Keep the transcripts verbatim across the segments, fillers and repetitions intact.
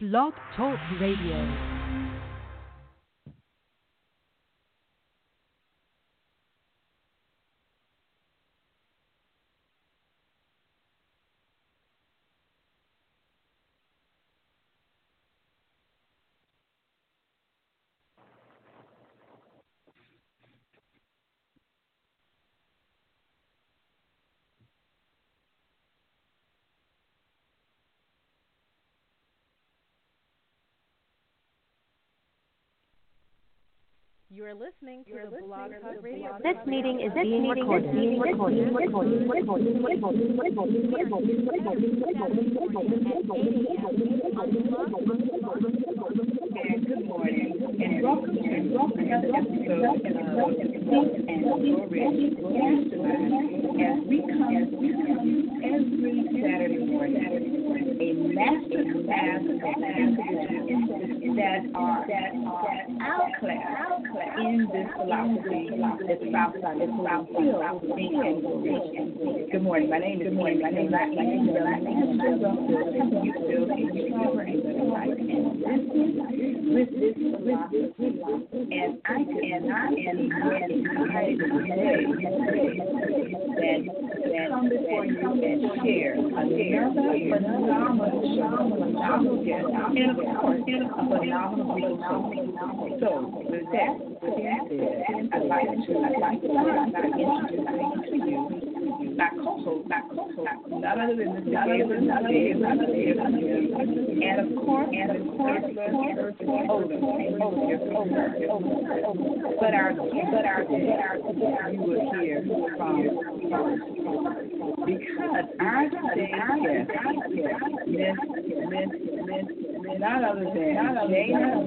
Blog Talk Radio. You are listening to the Blog Talk Radio. This meeting is being recorded. Being recorded. Recorded. Recorded. Recorded. Recorded. And good morning, and welcome to welcome to another episode of Think and Grow Rich Mastermind. As we come every Saturday morning, a master class of individuals that are that are our class in this philosophy that's about that's about Think and Grow Rich. Good morning. My name is good morning. My name is my name is helping you build a stronger and better life and with this philosophy, and I and I am excited today that that come before you and share another phenomenal phenomenal guest, and of course a phenomenal resource. So with that, with that said, I'd like to I'd like to introduce to you my co-host, my co-host, none other than Mister Gabriel, none other than and of course, and of course, Odom, but our, but our, but our, you will hear from because our today's guest, Miss, Miss, Miss, none other than Jana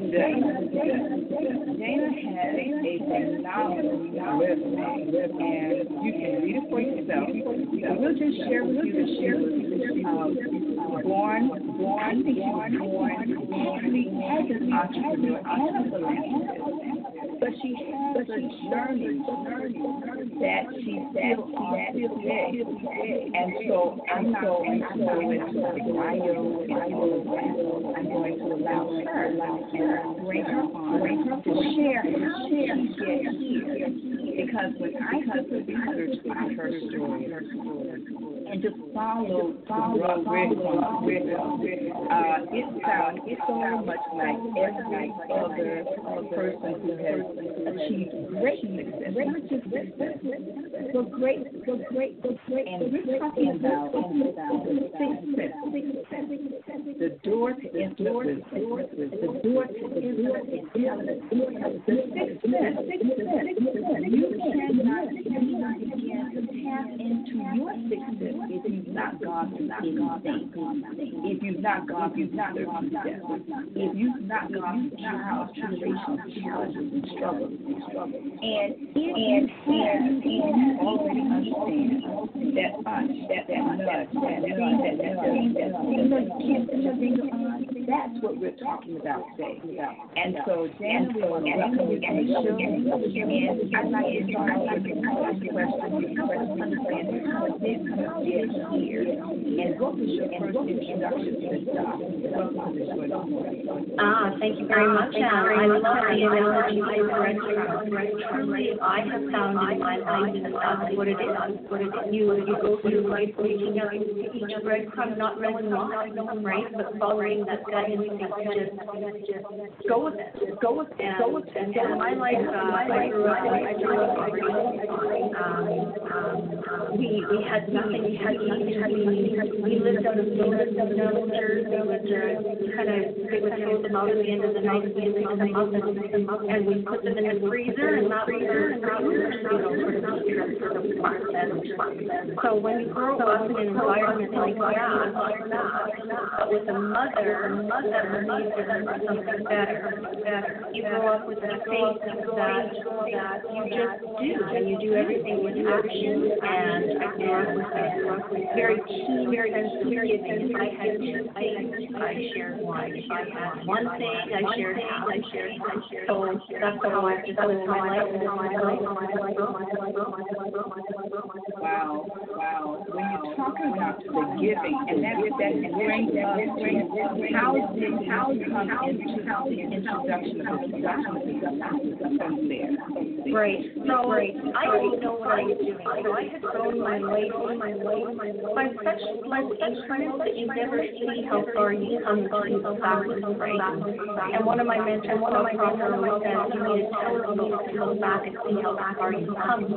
Dana. Jana has a phenomenal resume, and you can read it for yourself. So we'll just share with you the share with you. Um, born, born, born, born, born as an entrepreneur and a philanthropist, but she has a journey that she said on today, and so I'm not going to go into the bio and all of that. I'm going to allow her and bring her on, bring her to share how she gets here. Because when I did the research on her story, her story, and just follow, follow, follow, uh, it sounds so much like every other person who has achieved great success, not just success, but great, but great, but great. And we're talking about success, the door to influence, the door to the door to intelligence, the success, you cannot even begin to tap into your success if you've not gone through anything, if you've not gone through success, if you've not gone through trials, tribulations, challenges, and struggles, and and and you already understand that punch, that that nudge, that thing, that that thing, that thing that you can't put your finger on. That's what we're talking about today. And so, Jana, we want to welcome you to the show, and I'd like to start with the first question, understand how did you get here, and what was your first introduction to this job? Welcome to the show. Ah, thank you very much, Anna. I love the analogy you read. Truly, I have found in my life that that's what it is. What it is. You, you go through life reaching out to each breadcrumb, not knowing why, right, but following that gut instinct to just go with it. Just go with it. Go with it. And in my life, uh, I grew up in I grew up in poverty. Um, um, we we had nothing. We had nothing. We, we lived out of we lived out of military. They would uh, kind of they would throw them out at the end of the night and pick them up and, and we put them in the freezer and that was and that was you know sort of sort of fun. And so when you grow up in an environment like that, but with a mother, mother believes in something better, better. You grow up with a faith that that you just do, and you do everything with action and and with a very keen, very sensitive. If I had two things, I shared one. If I had one thing, I shared half. I shared, I shared. So that's how I just live my life. Wow, wow. When you're talking about the giving, and that that brings us, how did how come into the introduction of the production from there. Right. So right. I didn't know what I was doing. So I had thrown my weight on my weight by such like instruments that you never see how far you come to go backwards, right? And one of my mentors, one of my mentors, said you need to telescope to go back and see how far you come.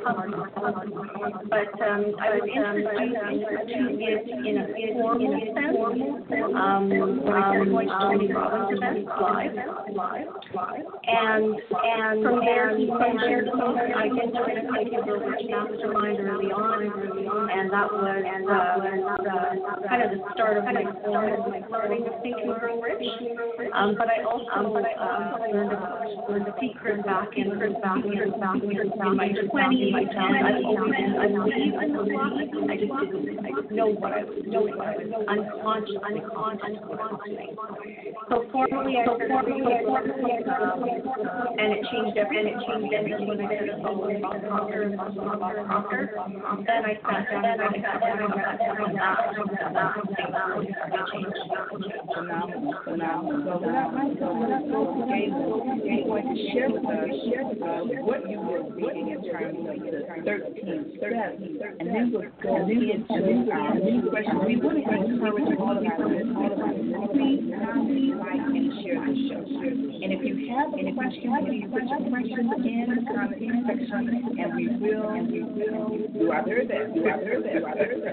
But um, I was introduced to it in a formal sense um, when I started going to Tony Robbins events live, live, and and from there he shared some. I did join a Psychic Brokerage Mastermind early on, and that was and that was uh, kind of the start of my learning of Think and Grow Rich. Um, but I also uh, learned about learned the secret back in back in back in my twenties, and I've always I believe I I just didn't I didn't know what I was doing. I was unconscious, unconscious, unconscious. So formally, I started um, and it changed everything. And it changed everything when I started following Bob Proctor and Bob Proctor. Then I sat down and I sat down and I sat down and that changed. Phenomenal, phenomenal. So without myself, without those who gave you going to share with us uh, what you were reading in terms of the thirteen steps, and then we'll go into our new questions. We want to encourage all of our listeners, please comment, like, and share the show. And if you have any questions, please put your questions in the comment section, and we will, and we will do our very best. Do our very best.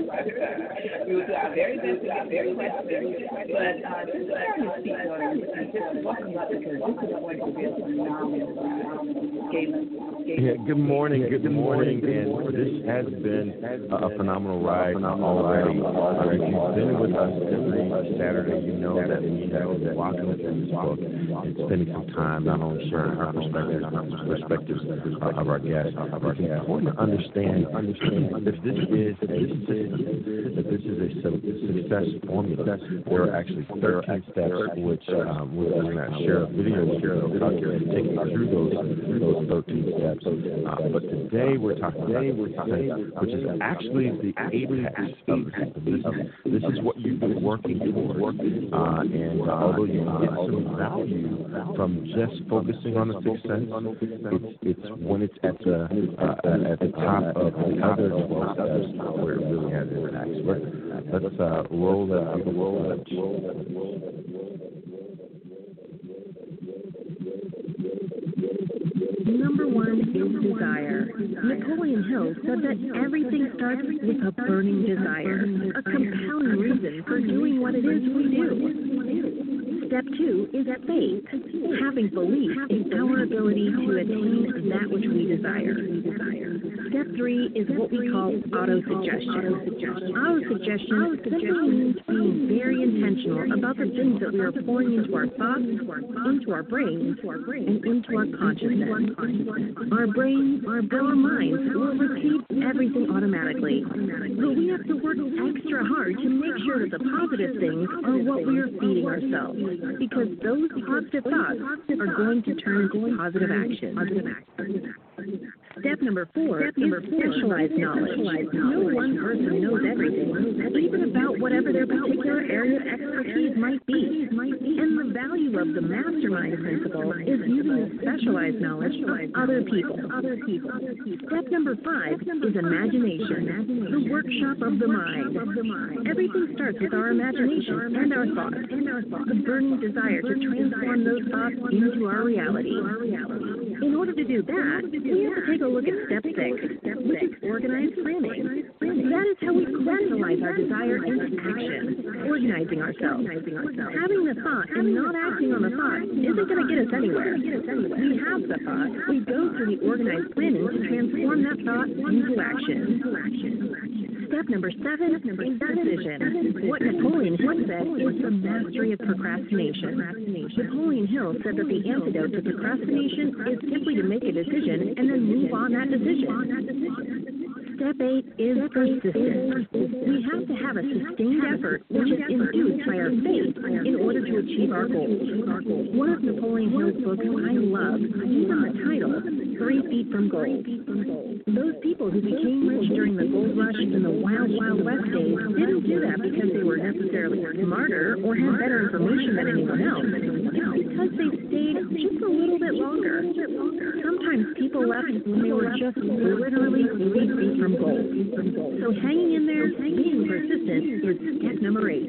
We will do our very best to get their questions. But uh, just let me speak on it and just welcome you because this is going to be a phenomenal ride. Galen. Yeah, good morning, good morning, and this has been a phenomenal ride already. Uh, if you've been with us every Saturday, you know that we have been walking with this book and spending some time not only sharing our perspectives, but the perspectives uh, of our guests. It's important to understand, understand that this is a system, that this is a success formula. There are actually thirteen steps, which um, we're going to share a video here to take you through those those thirteen steps. Uh, but today we're talking about today, which is actually the apex of the system. This is, this is what you've been working for. Uh, and uh, although you get some value from just focusing on the success, it's, it's when it's at the uh, at the top of the other twelve steps where it really has impact. Let's, let's uh, roll that. Roll that. Number one is desire. Napoleon Hill said that everything starts with a burning desire, a compelling reason for doing what it is we do. Step two is faith, having belief in our ability to attain that which we desire. Step three is what we call autosuggestion. Autosuggestion simply means being very intentional about the things that we are pouring into our thoughts, into our brains, and into our consciousness. Our brains, our, our minds will receive everything automatically, but we have to work extra hard to make sure that the positive things are what we are feeding ourselves, because those positive thoughts are going to turn into positive action. Step number four Step number is specialized knowledge. No one person knows everything, even about whatever their particular area of expertise might be. And the value of the mastermind principle is using the specialized knowledge of other people. Step number five is imagination, the workshop of the mind. Everything starts with our imagination and our thoughts, the burning desire to transform those thoughts into our reality. In order to do that, we have to take a look at step six, which is organized planning. That is how we crystallize our desire into action, organizing ourselves. Having the thought and not acting on the thought isn't going to get us anywhere. We have the thought, we go through the organized planning to transform that thought into action. Step number seven is decision. What Napoleon Hill said is the mastery of procrastination. Napoleon Hill said that the antidote to procrastination is simply to make a decision and then move on that decision. Step eight is persistence. We have to have a sustained effort which is induced by our faith in order to achieve our goals. One of Napoleon Hill's books I love, even the title, Three Feet from Gold. Those people who became rich during the gold rush in the wild, wild west days didn't do that because they were necessarily smarter or had better information than anyone else. just a little bit longer. Sometimes people left when they were just literally three feet from goal. So hanging in there, being persistent, is step number eight.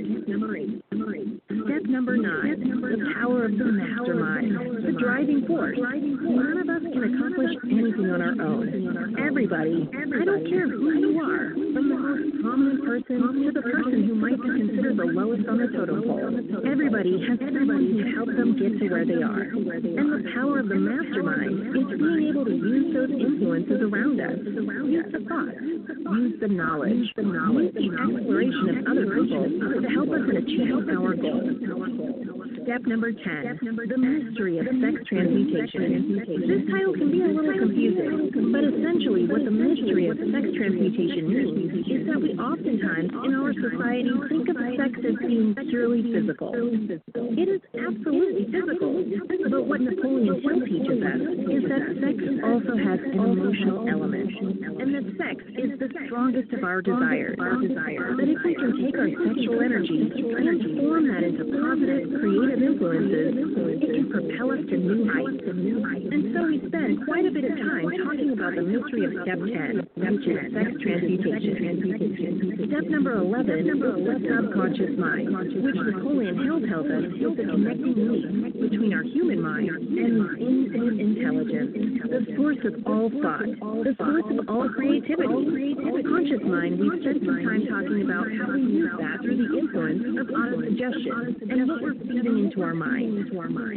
Step number nine, the power of the mastermind, the driving force. None of us can accomplish anything on our own. Everybody, I don't care who you are, from the most prominent person to the person who might be considered the lowest on the totem pole, everybody has somebody to help them get to where they are. And the power of the mastermind is being able to use those influences around us. Use the thoughts, use the knowledge, use the exploration of other people to help us in achieving our goals. Step number ten, the mystery of sex transmutation. This title can be a little confusing, but essentially what the mystery of sex transmutation means is that we oftentimes in our society think of sex as being purely physical. It is absolutely physical, but what Napoleon Hill teaches us is that sex also has an emotional element, and that sex is the strongest of our desires. But if we can take our sexual energy, transform that into positive, creative influences, it can propel us to new heights. And so we spend quite a bit of time talking about the mystery of step ten, which is sex transmutation. Step number eleven is the subconscious mind, which Napoleon Hill tells us is the connecting link between our human mind and the infinite intelligence, the source of all thought, the source of all creativity. The conscious mind, we spent some time talking about how we use that through the influence of autosuggestion and what we're feeding into our mind.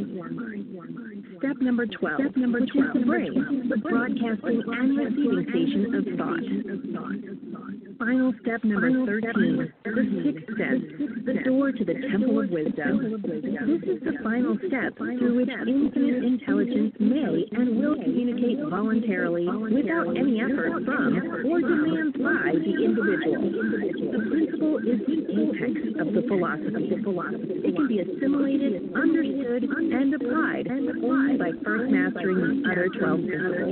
Step number twelve, Step number twelve, the brain, the broadcasting and receiving station of thought. Final step number thirteen, the sixth sense, the door to the temple of wisdom. This is the final step through which infinite intelligence may and will communicate voluntarily without any effort from or demands by the individual. The principle is the apex of the philosophy. It can be assimilated, understood, and applied only by first mastering the other twelve principles.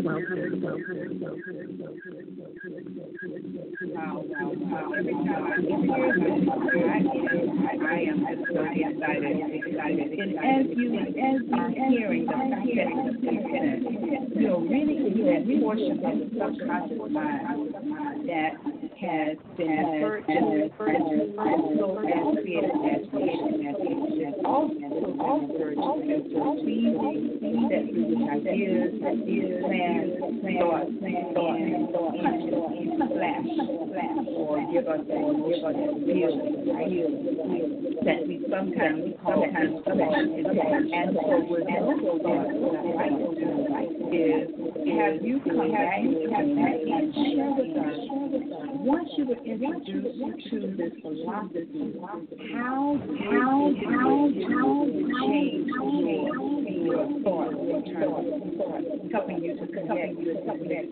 Wow, wow, wow. Every time I hear this, I, I am just so excited, excited. And as you, as you're hearing the fact that you're really in that portion of the subconscious mind that has been referred to also as creative imagination, and also referred to as perceiving that through ideas, ideas, plans, thoughts, and thoughts, flash, flash, or give us a give us a feeling, right? That we sometimes sometimes and so we're also right is have you come back and share with us once you were introduced to this philosophy, how how how how change your your thoughts in terms of helping you to connect you to connect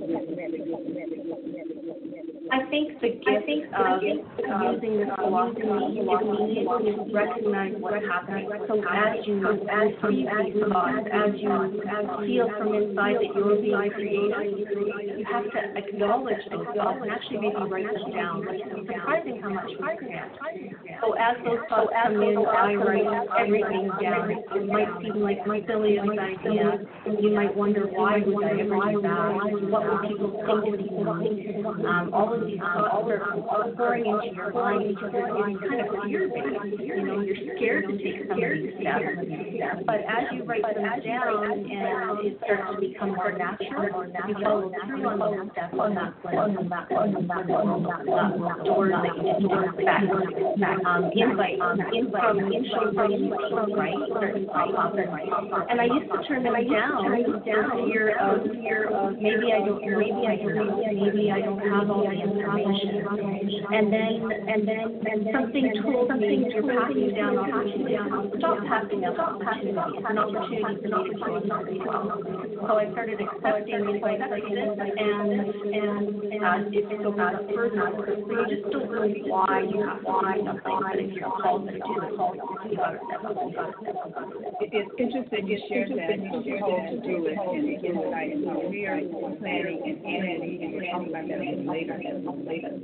I think the gift of using this philosophy is being able to recognize what's happening. So as you as you these thoughts, as you feel from inside that you're being creative, you have to acknowledge those thoughts and actually maybe write them down. It's surprising how much we forget. So as those thoughts come in, I write everything down. It might seem like my silliest idea. You might wonder, why would I ever do that? What would people think of me? Um, all of these thoughts are pouring into your mind because it's kind of fear-based. You know, you're scared to take some of these steps. But as you write them down and it starts to become more natural, you follow through on those steps on that one, on that one, on that one, on that one, doors that you didn't expect, um, invite, um, invite, from from right, certain pop-up. And I used to turn them down, down fear of, fear of maybe I don't, maybe I don't, maybe I don't have all the information. And then, and then, and something told me, you're passing down opportunity. Stop passing up opportunities. It's an opportunity for me to grow something well. So I started accepting invites like this, and and uh, it's so bad further. So you just don't know why you have to do something, but if you're called to do it, you got to step up. It's interesting you shared that. You're called to do it, and insight and career planning and energy, and we're talking about that later. Later, we're going to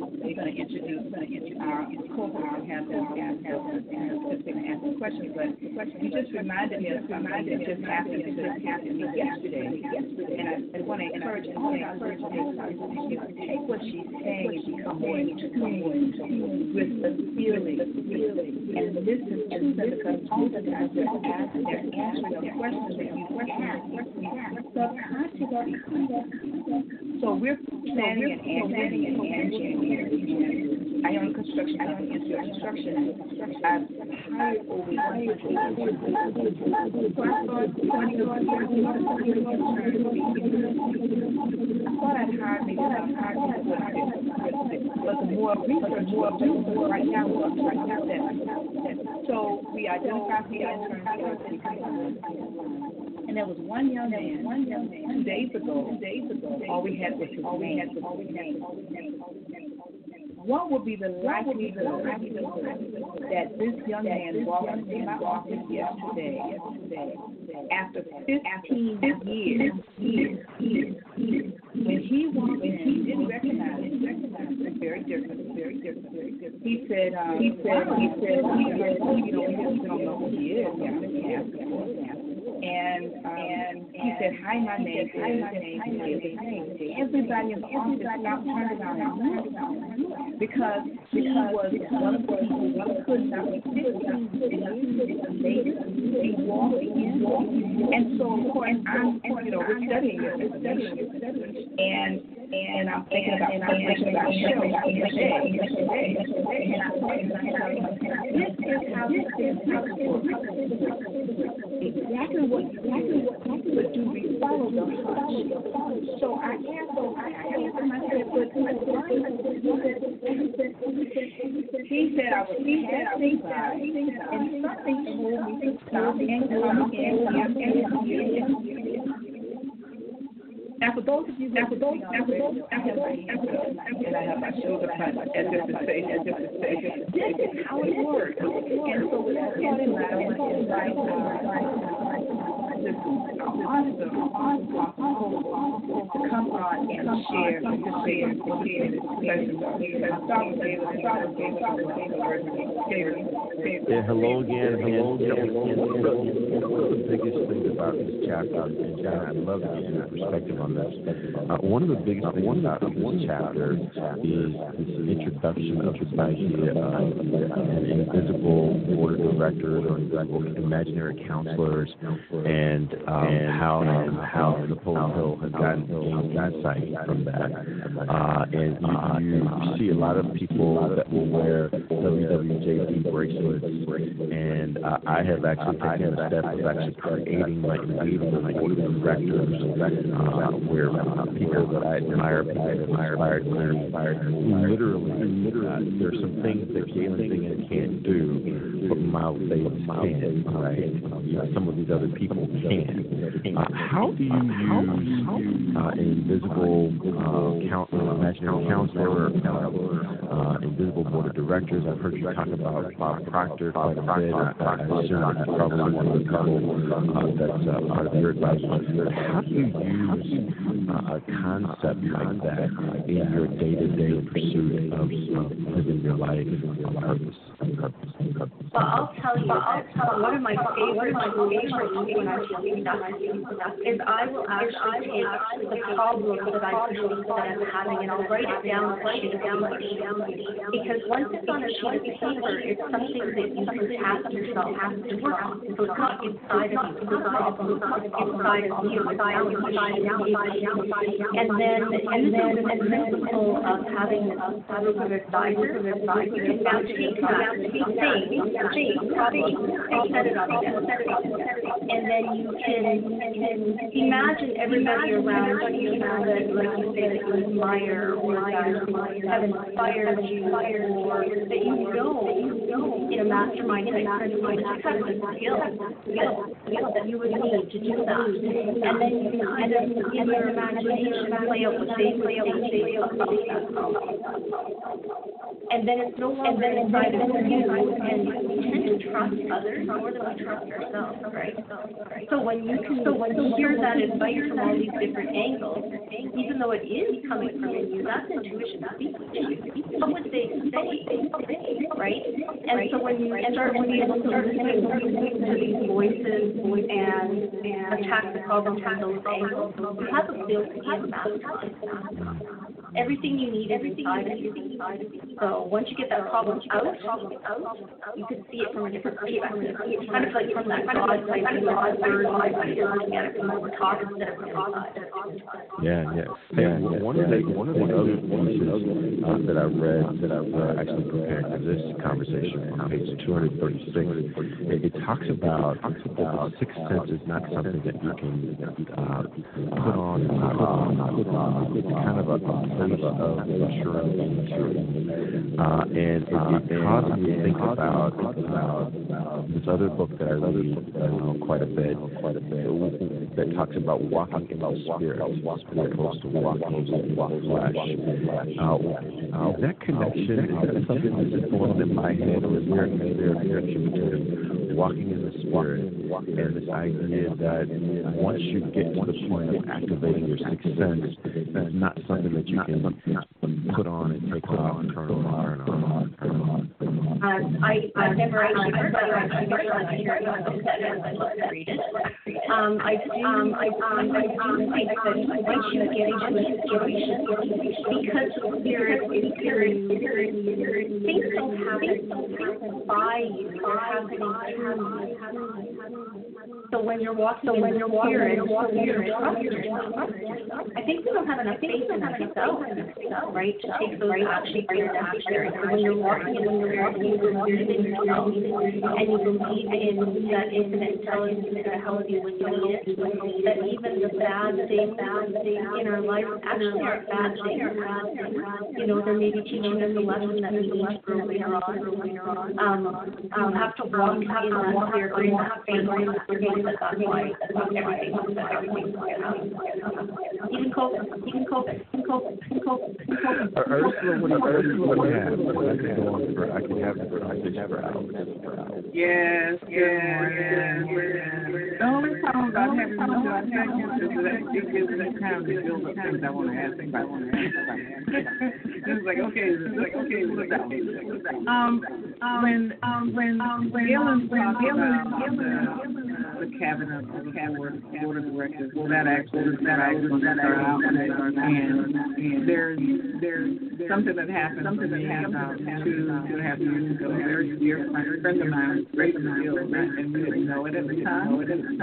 to introduce our co-host and have them answer the questions, but you just reminded me of something that just happened, it just happened to me yesterday, and I, I want to encourage all our listeners to take what she's saying and become more in tune with the feeling, and listen to them, because oftentimes they're asking, they're answering the questions that you have subconsciously. So we're planning and answering and answering. I own construction, I own construction. I've hired over one hundred. So I started twenty or thirty I thought I'd hired maybe about five people, but the more research, more research right now, right now that. So we identified the interns. And there was one young man, one young man, two days ago, two days ago, all we had was his all we had was all we had. What would be the likelihood that this young man walked into my office yesterday, after fifteen years, when he walked in, he didn't recognize it, recognize it, very different, very different, very different. He said, um, he said, he said, he said, you know, we don't know who he is, yeah, And um, and he said, "Hi, my name is." Hi, my name is. Everybody in the office stopped turning around because he was one of the people who could not be fifteen years. He walked in, and so of course I'm, and, you know, we're studying it, we're studying it, and and I'm thinking about and I'm thinking about show today, and I thought, this is how this is how it works. Exactly what exactly what but do we follow the hush? So I asked, so I asked him, I said, but he said I was passing by, and something told me to stop and come and Now for those of you, now for those, now for those, I have my and I have my shoulder front as if to say, as if to say, this is how it works. And so with that in mind, I want to invite this awesome, awesome, awesome to come on and share, to share, to share this pleasure. I'm sorry, David, I'm sorry, David, David. Yeah, hello again. Hello again. One of the biggest things about this chapter, and John, I'd love to get your perspective on this. Uh, one of the biggest things about this chapter is this introduction of this idea of an invisible board of directors or invisible imaginary counselors, and um, and how and how Napoleon Hill has gotten gained insight from that. Uh, and you, you see a lot of people that will wear W W J D bracelets, and uh, I have actually taken the step of actually creating my invisible board of directors, uh, where uh, people that I admire, people that inspired me, literally, literally, there's some things that Galen Bingham can't do, but Miles Davis can, right? You know, some of these other people can. Uh, how do you use uh, an invisible uh, count, uh, imaginary counselor, uh, invisible board of directors? I've heard you talk about Bob Proctor quite a bit. I, I assume that's probably one of the couple uh, that's uh, part of your advice. How do you use uh, a concept like that in your day-to-day pursuit of, of living your life on purpose? On purpose. On purpose. Well, I'll tell you that one of my favorite tools when I'm feeling stuck is I will actually take the problem that I perceive that I'm having and I'll write it down on a sheet of paper. Because once it's on a sheet of paper, it's something that you can task yourself to work on. So it's not inside of you, the problem is inside of you, it's down on paper. And then, and then the principle of having this group of advisors, you can now take that thing, problem, and set it up again. And then you can, can imagine everybody around you that, like you say, that you admire or that have inspired you or that you know in a mastermind type principle that you have the skills, skills that you would need to do that. And then you can kind of, in your imagination, play out what they play out what they play out and then it's no longer inside of you, and we tend to trust others more than we trust ourselves, right? So when you can, so when you hear that advice from all these different angles, even though it is coming from you, that's intuition speaking to you. What would they say, right? And so when you start to be able to listen to these voices and and attack the problem from those angles, you have a built-in mastermind. Everything you need is inside of you. So once you get that problem out, you can see it from a different perspective. Kind of like from that God, like kind of God bird, you're looking at it from over top instead of from inside. Yeah, yeah. yeah, yeah. One of the one of the other pieces uh, that I read that I was uh, actually preparing for this conversation on page two hundred thirty-six, it, it talks about talks about sixth sense is not something that you can uh, put on and put on, put on. It's kind of a, a place of assurance and security, uh, and it, it causes me to think about about this other book that I read uh, quite a bit, quite a bit, that talks about walking in the spirit, as opposed to walking in the flesh. Uh, uh, that connection, is that something that's just going on in my head, or is there, is there a connection between walking in the spirit and this idea that once you get to the point of activating your sixth sense, it's not something that you can put on and take off and turn on, turn on, turn on. Um, I, I've never actually heard that. I've never heard hear about it. I'd love to read it. Um, I do, um, I, um, I do think that once you get into a situation, because spirit is spirit, things don't happen by you, they're happening through you. So when you're walking, so when you're walking, you're walking, you're trust yourself. I think we don't have enough faith in ourselves, right, to take those actions that are necessary. So when you're walking, and when you're walking, you're walking in yourself, and you believe in that infinite intelligence is going to help you when you need it. That even the bad things, bad things in our life actually aren't bad things. You know, they're maybe teaching us a lesson that we need to grow later on. Um, um, have to walk in that fear, in that faith, that that's why everything, everything's going to happen. You can cope, you can cope, you can cope, you can cope, you can cope. Ursula, what do you have? I could go on for, I could have it for, I could have for hours. Yes, yes, yes. The only problem about having no seconds is that it gives that time to build up things I want to ask, things I want to ask. It's like, okay, it's like, okay, what's that? Um, when, um, when, um, when Galen, when Galen, the, the cabinet, the cabinet, board of directors, well, that actually, that actually, that actually, and, and there's, there's something that happened, something that happened two, two and a half years ago. Very dear friend of mine, great of ill, and we didn't know it at the time.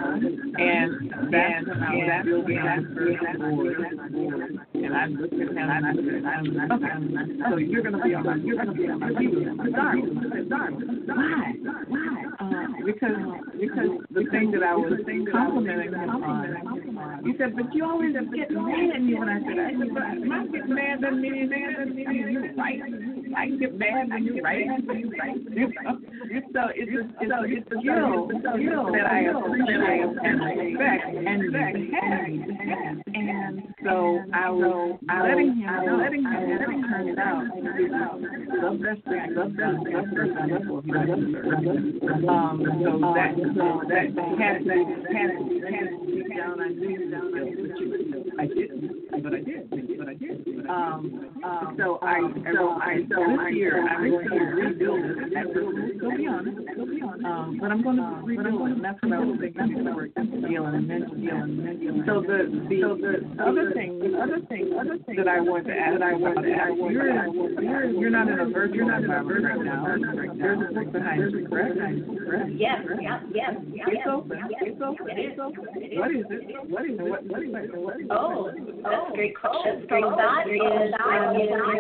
And that's how that began first board. And I looked at him and I said, I'm, okay, so you're going to be on my, you're going to be on my team. Sorry, sorry. Why? Why? Uh, because, because the thing that I was complimenting him on, he said, but you always get mad at me when I said, I said, but I get mad at me, mad at me, you're right. I get mad when you're right. So it's a, it's a, it's a skill, skill that I appreciate and respect and have. And so I was letting him, letting him turn it out. Love that thing, love that, love that, love that. Um, so that, so that had to, had to, had to deep down, I knew that I didn't, but I did, but I did. Um, um, so I, so I, so this year I'm going to rebuild it. Go be honest, go be honest. Um, but I'm going to rebuild it. And that's what I was thinking before Galen and mentioned. So the, the, so the other thing, the other thing, other thing that I want to add, that I want to add, you're, you're, you're not in a virtual, you're not in a virtual now. There's a book behind you, correct? Yes, yes, yes. It's open. It's open. It's open. What is it? What is it? What, what is it? What is it? Oh, that's a great question. So that is, um,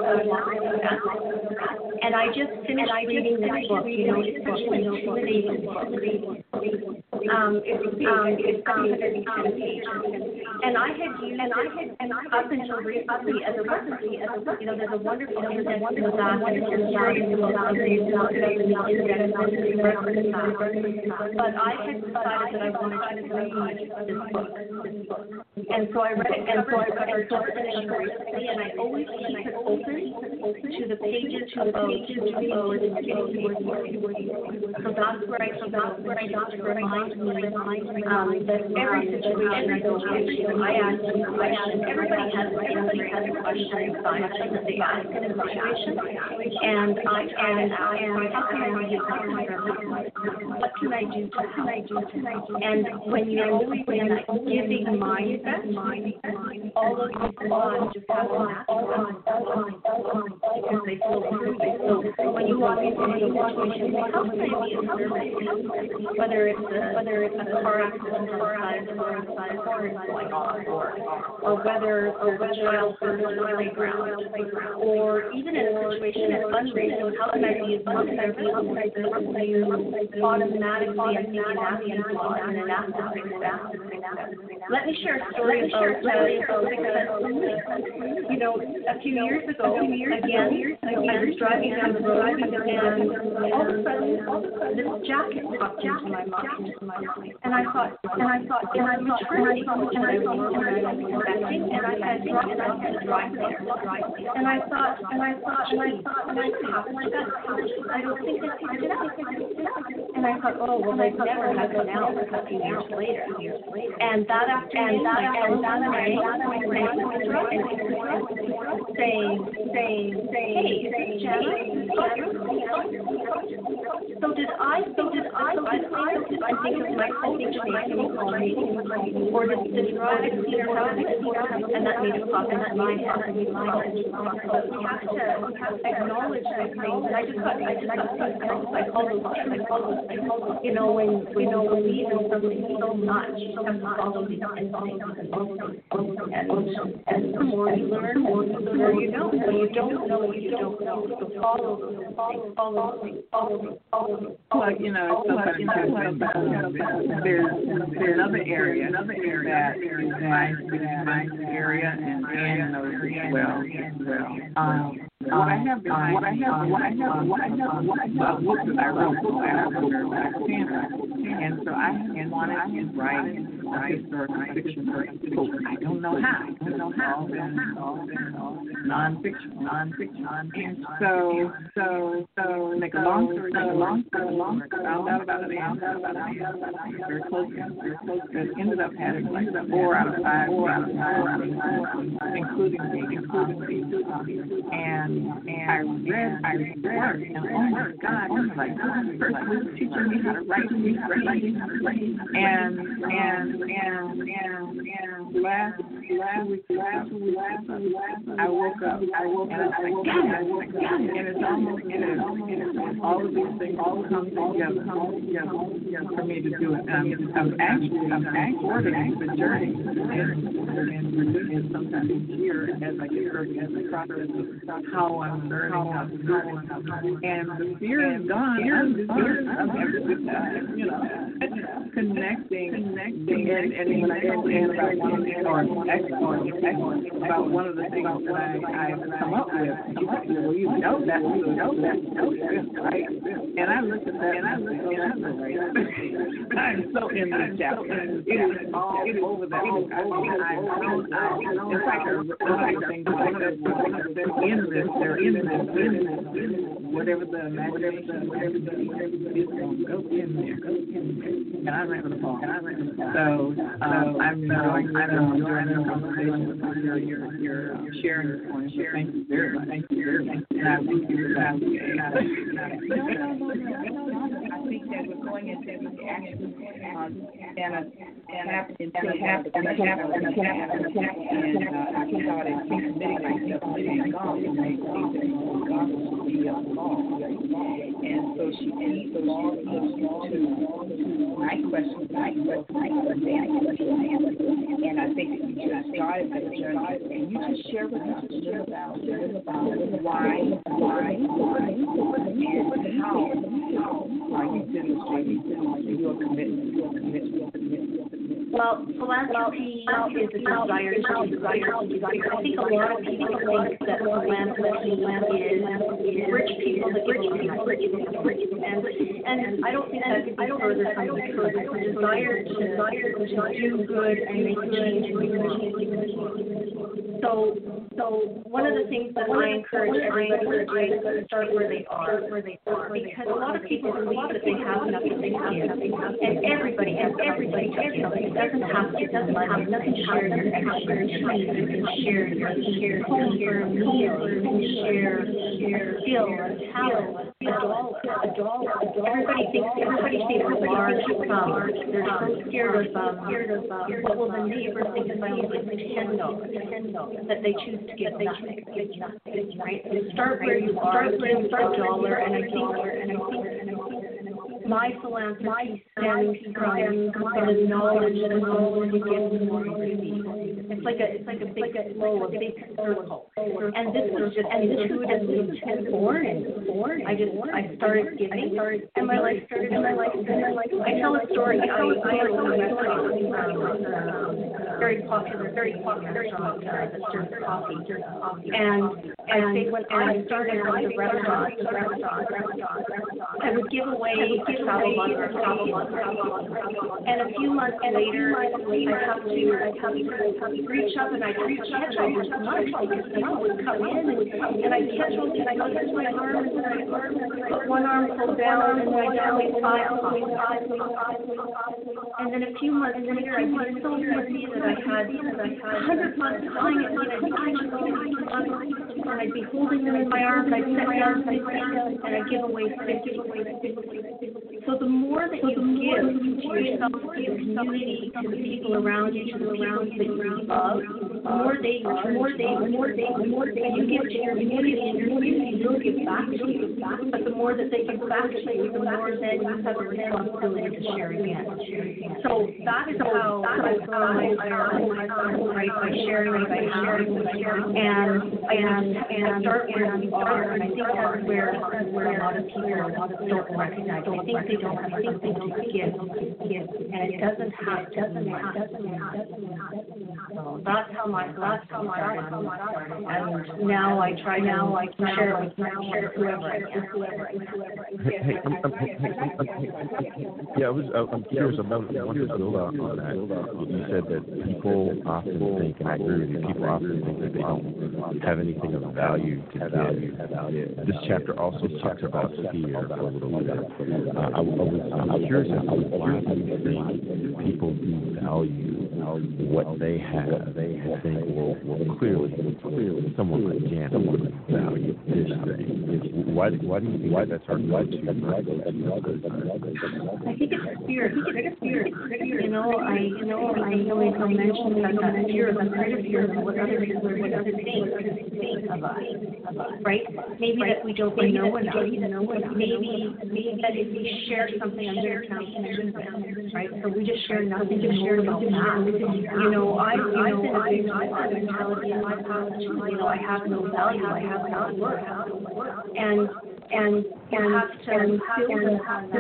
and I just finished reading this book, you know, it's such an intimidating book. Um, it's, um, it's one hundred ten pages. And I had used, and I had, and I up until recently as a reference, you know, there's a wonderful index in the back, and it's just starting to look at the index reference back. But I had decided that I wanted to read this book, this book. And so I read it, and so I read it just finished recently, and I always keep it open to the pages about the words and getting the words. So that's where I, so that's where I got to remind me um, that every situation I go into, I ask them a question. Everybody has everybody has a question inside that they ask in a situation, and I and and how can I be a what can I do? What can I do? And when you're always in that giving mindset, all of these thoughts just have to because they flow through you. So when you walk into any situation, how can I be a service? Whether it's a, whether it's a car accident on the side of the road, side of the road going on, or or whether there's a child hurt on the playground, or even in a situation of fundraising, how can I be a service? You automatically are thinking that and an aspect. Let me share a story about uh, you know, a few years ago, again, I was driving down the road, and all of a sudden, this jacket popped into my mind, and I thought, and I thought, and I was returning, and I thought, and I was expecting, and I had dropped it off to drive there, and I thought, and I thought, and I thought, and I thought, I don't think I picked it up, and I thought, oh, well, they never have it now, a few years later, and that afternoon, and that night, saying, saying, saying, hey, Jenna, so did I, so did I, so did I, did I think of my coach making me call me, or did the drug dealer have me, and that made it pop in my head. We have to, we have to acknowledge those things, and I just got, I just got psychology, psychology, you know, when, we know, when we know something so much, you have to follow these instincts, and the more you learn, the more you know. When you don't know, you don't know. So follow those things, follow things, follow things, follow things. Well, you know, it's so funny because there's there's another area, another area that is my my area, and Ann knows as well. Well, um, what I have been, what I have, what I have, what I have, what I have, books that I wrote, books that I wrote, Black Panther, and so I and wanted to write a historical fiction book. I don't know how. I don't know how. Non-fiction, non-fiction, and so, so, so, make a long story, make a long story, long story. Found out about it, found out about it. Very close, very close. But ended up having ended up four out of five, four out of five, including me, including me, and and I read, I read, and oh my God, I was like, this person was teaching me how to write, me how to write, how to write, and and and and and last last week, last week, last I woke up, I woke up, I woke up, I woke up, and it's almost, and it's almost, all of these things all come together, come together for me to do it. I'm, I'm actually, I'm actually the journey, and and religion sometimes here as I get started as a process of how I'm learning how to do it, and the fear is gone. I'm just I'm you know, connecting, connecting, and and when I understand about one or excellent, excellent about one of the things that I I've come up with. Well, you know that, you know that, you know that, right? And I look at that, and I look at that. I'm so in this chapter. It is all over the whole. I don't. I. It's like a other thing. They're in this. They're in this. In this. Whatever the imagination, whatever the whatever the is going to go in there. Go in there. And I'm ready to fall. And I'm ready to fall. So um, I'm enjoying. I'm enjoying the conversation. You're you're you're sharing this one. Thank you very much. Thank you very much. And I thank you for that. I think that we're going into the action and a and a and a half and a half and a half and a half and I started committing myself to being gone and I believe that God will be a law. And so she needs the law to my question, my question, and I think that you just started the journey and you just share with us a little about a little about why, why, why, and how, how are you demonstrating your commitment, your commitment, your commitment. Well, philanthropy is a desire to desire to desire. I think a lot of people think that philanthropy is rich people that give away rich people, and and I don't think that could be further from the truth. It's a desire to desire to do good and make a change in the world. So, so one of the things that I encourage everybody to do is to start where they are, where they are, because a lot of people believe that they have nothing to give, and everybody, and everybody, everybody, it doesn't have to, it doesn't have to share your expertise. You can share your share your meal, you can share your skill, a talent, a dollar, a dollar, a dollar. Everybody thinks, everybody thinks a large sum. They're so scared of, um, scared of, um, what will the neighbor think if I give them ten dollars, ten dollars. That they choose to give nothing, right? So start where you are, give a dollar, and I think, and I think, and I think my philanthropy stems from the knowledge that the more you give, the more you receive. It's like a, it's like a big flow, a big circle. And this was just intuitively born. Born. I just, I started giving, started, and my life started, and my life, and my life. I tell a story. I tell a story on my restaurant, very popular, very popular restaurant that serves coffee, and and I say when I started on the restaurant, restaurant, restaurant, I would give away a travel mug or coffee, and a few months later, I have to, I have to reach up and I reach catch all this mud because people would come in and, and I catch all these mugs with my arms and I put one arm pulled down and I down five, five, five, and then a few months later I was so busy that I had a hundred mugs flying at me and I'd be holding them in my arms, I'd set down, and I'd give away fifty. So the more that you give to yourself, to your community, to the people around you, to the people that you love, the more they, the more they, the more they, the more they, you give to your community, and your community will give back to you. But the more that they give back to you, the more then you have a responsibility to share again. So that is how I started, right, by sharing, by sharing, and and and start where you are. And I think that's where where a lot of people don't recognize. I think they don't. I think they don't give, give, and it doesn't have, doesn't have, doesn't have, doesn't have. So that's how my, that's how my, and now I try, now I can share with whoever I can, whoever I can. Hey, I'm, I'm, hey, hey, I'm, yeah, I was, I'm curious about, I wanted to build on that. You said that people often think, and I agree with you, people often think that they don't have anything of value to give. This chapter also talks about fear for a little bit. Uh, I, I was, I'm curious as to why do you think people do value what they have? They think, well, well clearly, clearly, someone like Jan would value this thing. Why, why do you think why that's hard to do? I think it's fear. I think it's fear. You know, I, you know, I always mention that that fear, the kind of fear of what other people, what other think of us, right? Maybe that we don't know enough. Maybe, maybe that if we share something on their account, right? So we just share nothing to share about that. You know, I, you know, I, I mentality in my past. You know, I have no value. I have no worth. And and you have to build and have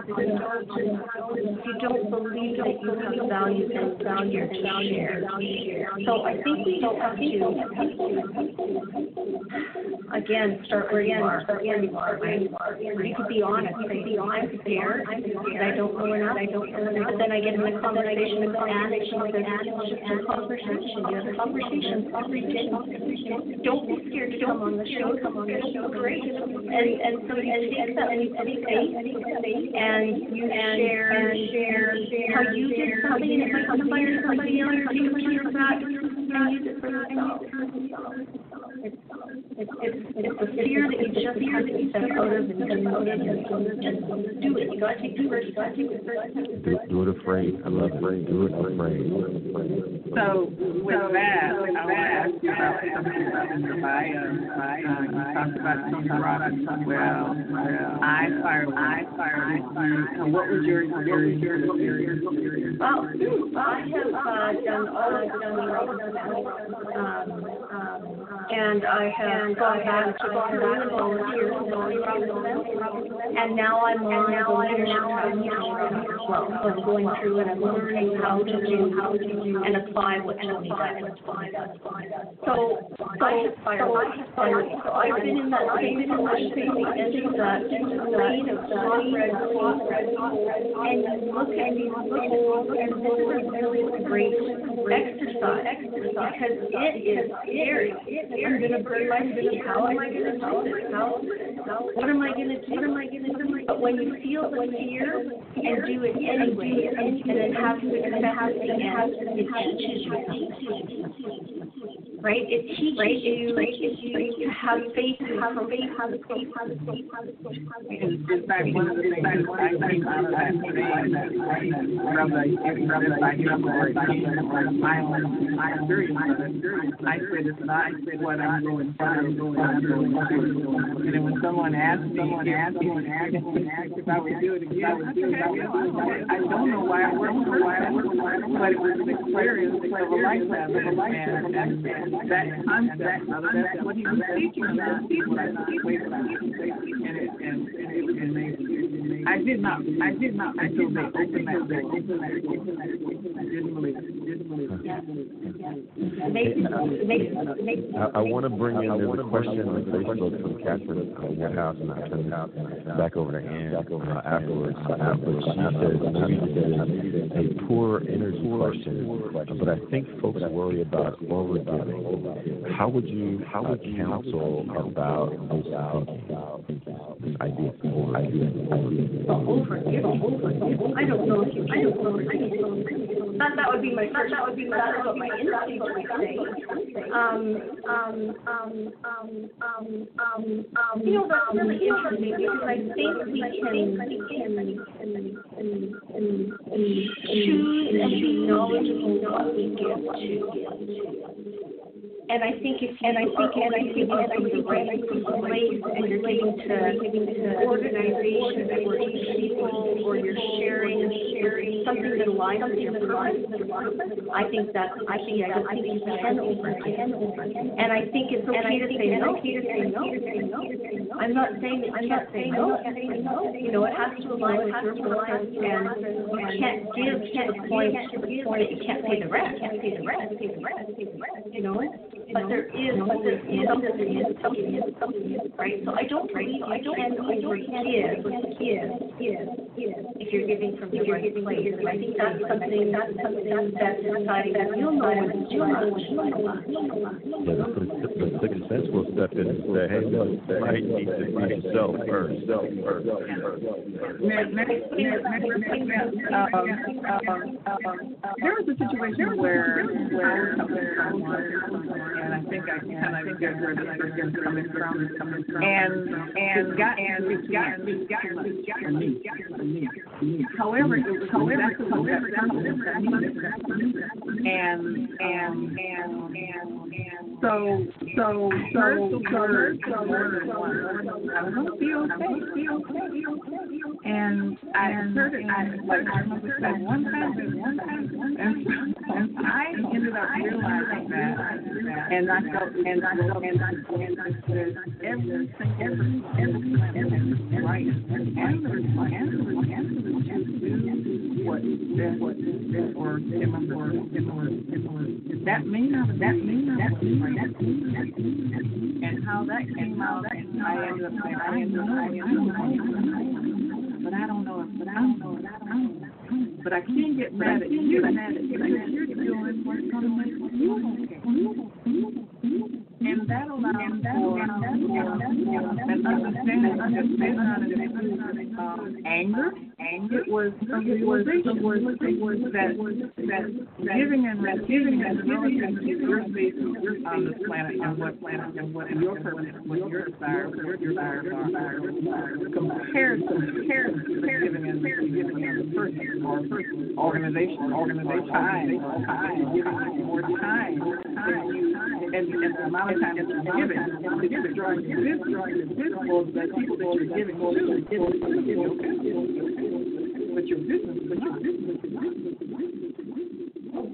if you don't believe that you have value, then value to share. So I think we don't have to. Again, start where you are. Start where you are. Right? You could be honest. Say, I'm scared. I'm scared. I don't know enough. I don't know enough. But then I get in a conversation with Anne, and she says, "It's just a conversation. You have a conversation every day. Don't be scared to come on the show. Come on the show. Great." And and so you take that and you take faith, and you share and share how you did something, and it might inspire somebody else to hear that and use it for themselves. It's It's, it's, it's the fear that you just have to step out of and just out of and just do it. You got to take the first step. Do, do it afraid. I love it. Do it afraid. So with that, I want to ask you about something about your bio. Um, you talked about some products as well. I fire, I fire, and what was your experience? Well, I have uh, done all of the um, um, and I have gone back to the volunteers and volunteers, and now I'm on the leadership task as well. So I'm going through and I'm learning how to do how to do and apply what Tony does. So I have fired. So I've been in that same position as that lane of red, and you look and you look and this is a really great exercise because it is scary. I'm going to burn my feet. How am I going to do this? How, what am I going to do? What am I going to do? But when you feel the fear and do it anyway, and, and then have to accept it, and it teaches you. Right? It teaches right? you, right? you to have faith, to have faith, have faith, have faith, have faith. In fact, one of the things that I came out of that today, rather than my own experience, I said it's not what I'm going through. And then when someone asked me, someone asked me, if I would do it again, I would do it again. I don't know why I worked for why I worked but it was an experience of a lifetime, and that concept, that's what he was teaching about, what I waited about, and it, and, and it was amazing. I did not, I did not until they opened that door, opened that door, opened that door, didn't believe it, didn't believe it. I, I want to bring in the question on Facebook from Catherine Woodhouse, and I'll turn it back over to Ann uh, afterwards. Uh, but she says maybe this is a poor energy question, but I think folks worry about overgiving. How would you how would you counsel about this thinking, this idea of idea of overgiving? I don't know if you I don't know if you that that would be my first that would be my that's what my instinct would say. Um um um um um um um you know that's really interesting because I think we can we can choose and be knowledgeable what we give to. And I think if and I think and I think if you're right place and you're giving to giving to organizations or people or you're sharing sharing something that aligns with your purpose, I think that I think I think you can overcome. And I think it's okay to say no. I'm not saying that you can't say no. You know, it has to align with your purpose, and you can't give to the point that you can't pay the rent. Can't pay the rent. You know. But there is, but there is something, there is something, there is something, right? So I don't believe I don't can overgive, give, give, give, if you're giving from the right place. And I think that's something, that's something that society that you'll know when it's too much. Yeah, the Sixth Sense will step in and say, hey, look, you might need to be yourself first. Self first. There was a situation where, where and I think I can. I think I heard this person coming from, coming from, and and got and it got it got it got me. However, it was however however and and and and and so so so so so more than one. I was gonna be okay, be okay, be okay. And I heard it. I like I remember saying one time, one time, and and I ended up realizing that. And I felt, and I felt, and I felt, and I said, everything, everything, everything, everything, right, and answer, answer, answer, do what, that, what, that, or, or, or, that may not, that may not, that may not, that may not, and how that came out, I ended up saying, I ended up, I ended up, but I don't know, but I don't know, I don't know. But I can't get mad at you, mad at you, you're doing what's going to make you okay. And that allows for an understanding that based on um, anger. Anger was a realization that that giving and receiving and developing your space on this planet and what planet and what your purpose, what your desires, what your desires are, compared to compared to giving and giving and person or person organization organization time time more time time and the amount of time that you're giving to give drawing this drawing the visible that people that you're giving will give okay. But your business, but your business,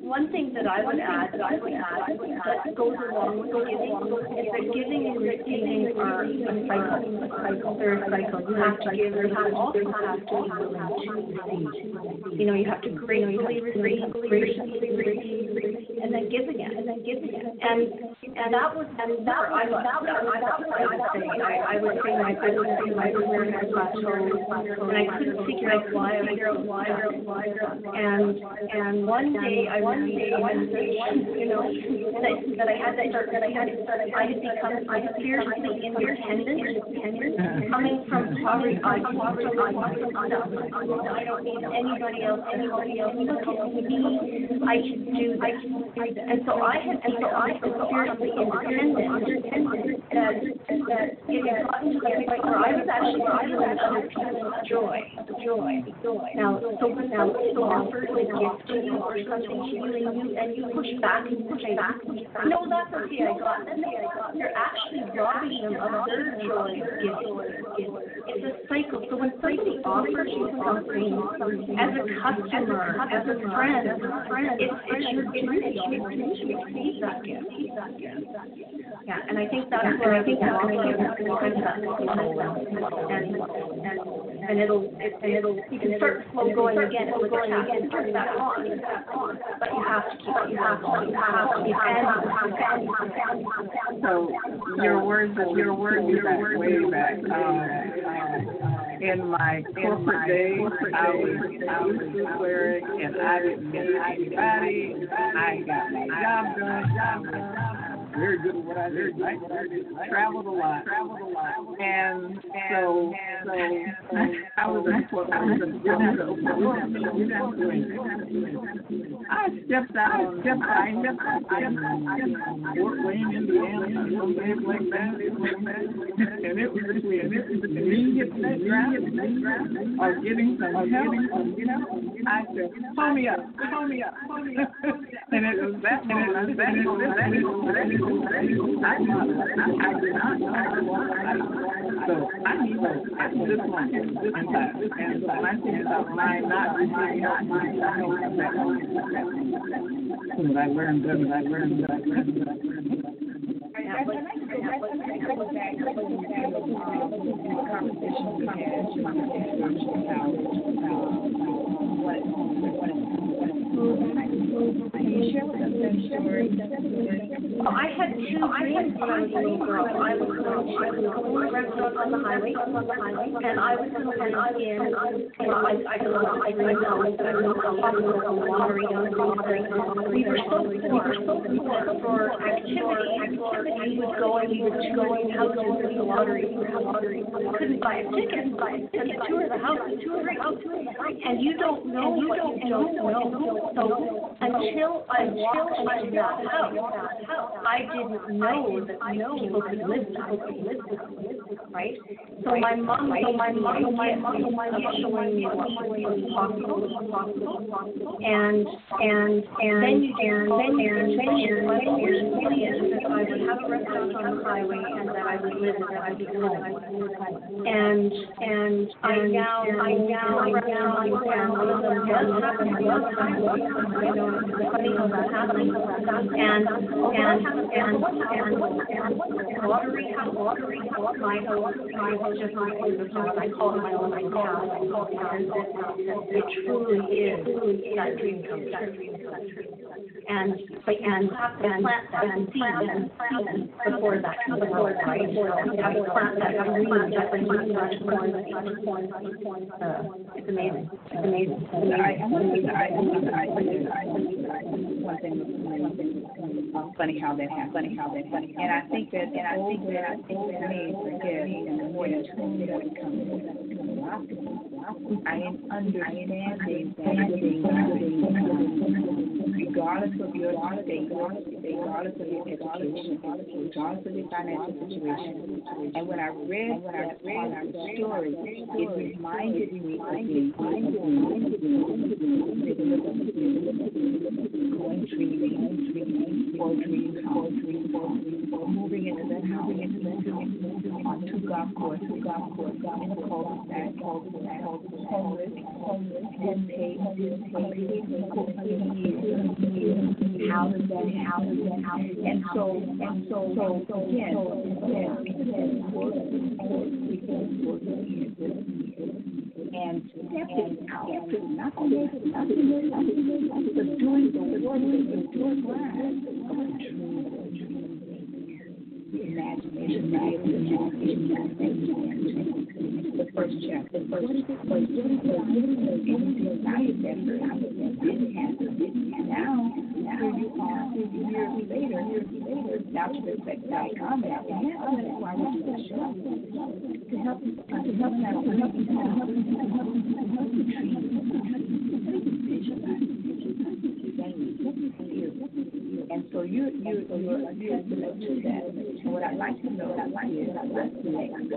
one thing that I would add, that I would add, that goes along with giving, is that giving and receiving are a cycle. A cycle. They're a cycle. You have to give, you have also have to be willing to receive. You know, you have to gratefully receive, graciously receive, and then give again, and then give again. And and that was and that I was that was I would say I, I would say my I would say my career had plateaued, and I couldn't figure out why I figure out why why and and one day I received a message, you know, that that I had to start that I had to start I had become I had fiercely independent, coming from poverty I poverty I don't need anybody else anybody else look at me I can do I can do that. And so I had and so I was fiercely independent that that it had gotten to the point where I was actually feeling other people's joy joy joy now so when now so offers a gift to you or something to you and you and you push back and push back no that's okay I got that I got you're actually robbing them of their joy gift. It's a cycle. So when somebody offers you something as a customer, as a friend, it's, it's your duty to receive that gift. Yeah, and I think that's where I think that's where kind of that and and and it'll it, and it'll you can start the flow going again with the tap and turn that on, but you have to keep you have to you have to and so your words your words your words way back. Um, In my corporate days, I was I was declaring, and I didn't meet anybody. I got my job done. Job done. Very good at what I did. Right? Traveled a lot. Traveled a lot. And so, so I was a I was a I stepped out. I stepped out. I stepped out in Fort Wayne, Indiana, some place like that. And it was between me getting that drive or getting some help. I said, pull me up, pull me up, pull me up. And it was that moment, that is, that is, that is, I did not, I did not know. So I need to, at this one, this class, and so when I think about my not receiving, not my, I know that, so that I learned good, I learned good, I learned good, I learned good. I would like to go back to the conversation we had about what what can you share with us that story? Well, I had two dreams when I was a little girl. I was going to a restaurant on the highway, and I was going to in, you know, I, I don't know, I didn't know that I was going to the lottery and the lottery. We were so we were so poor for activity. We would go and we would go in houses with the lottery. We couldn't buy a ticket, buy a ticket, tour the house, tour the house, and you don't know what you don't know. So until I walked into that house, I didn't know that people could live there, right? So my mom, so my mom, my mom, my mom showing me what was possible, and and and then you and then and then you that I would have a restaurant on the highway and that I would live and that I would be home. And and I now I now I now I now does happen does happen. You know, it's funny how that happens. And and and and lottery house, lottery house, my house, my house, just my house. I call it my own my house. And it truly is that dream come true. And and have to plant that and seed and seed before that before that right. You have to plant that green different It's amazing. It's amazing. I want to I want to I one thing was funny how that happened. Funny how that happened. And I think that and I think that I think that me forget and more than two when it comes to I am understanding that regardless of your state, regardless of your education, regardless of your financial situation. And when I read when I read the story, it reminded me of the going dreaming, or dream house, moving into that house, into that house, on two golf courses, two golf courses, in the cul-de-sac, cul-de-sac, homeless, homeless, unpaid, unpaid, unpaid, years. out of that out of that out. And so and so so so again, again, again, work, work, work, and and out, nothing, nothing, nothing, but doing the work that you're doing right. The imagination, the the first chapter, the first, the first, anything desire that didn't happen. Now, now you are years later, years later, now to reflect that comment. And that's why we do the show. To help you, to help you, to help you, to help you, to help you, to help you and so you you you're a testament to that. And what I'd like to know, what I'd like to know, what's next?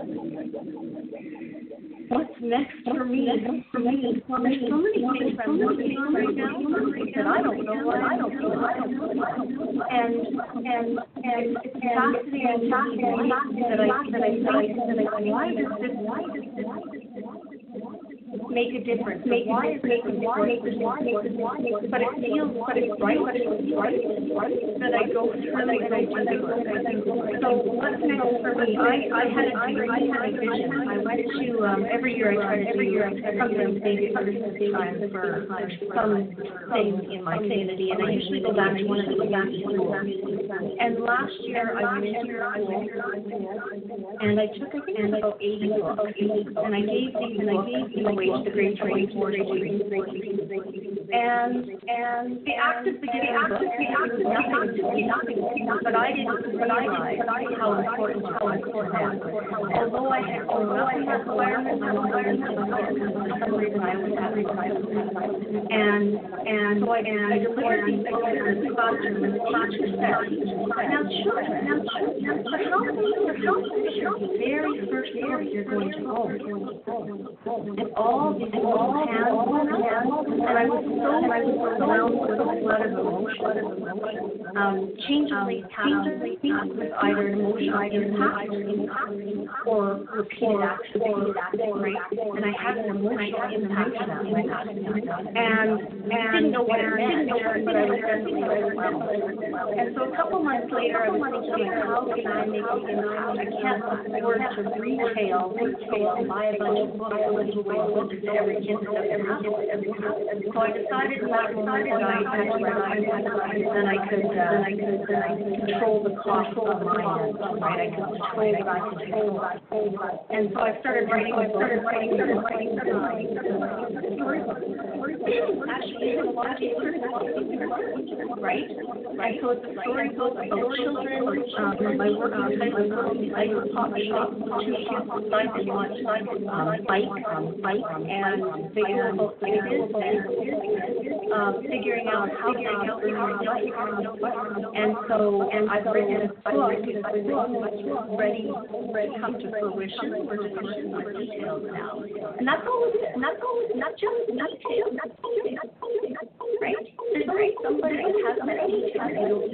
What's next for me? For me, there's so many things I'm working on right now that I don't know what I don't know. I don't know. And and and it's fascinating, fascinating that I that I that I that I why does this why does this make a difference? Make why is make a difference? But it feels, but it's right, but it's right that I go through and I do it. So what's next for me? I I had a dream, I had a vision. I went to um, every year I try to every year I try to sometimes maybe hundreds of times for something in my community, and I usually go back to one of the community schools. And last year I went to school and I took I think about eighty books and I gave these and I gave these away to the grade three, four, and and the act of the giving of books, the act of nothing to me, nothing, but I didn't realize how important it was for them. Although I had although I had requirements, for some reason I was having and and so I and I delivered these books in the classroom, and the teacher said, now children, now children, but how many, how many the very first book you're going to own? And all these all hands went up, and I was so I was overwhelmed with a flood of emotion. Um, changeably happened with either an emotional impact or repeated action, right? And I had an emotional impact on that, and and didn't know what it meant, but I was definitely overwhelmed. And so a couple months later, I was thinking, how can I make an impact? I can't afford to retail, retail, buy a bunch of books, a bunch of books to every kid that ever happened. So I decided in that moment that I had to then I could, uh, then I could uh, control the cost of my end, right? I could control what I could control. And so I started writing, I started writing, started writing, started writing storybooks. Actually, a lot of right? Right. So it's a storybook about children. Um, my work on title I pop shop, two kids decide they want to um, bike, um, bike, and figure out what it is, and uh, figuring out how to bike. And so, and I've written a book that's ready, ready come to fruition. We're just working on details now, and that's all it is. And that's all. It's not just not details. That's all it is. Right? There's always somebody that has that detail.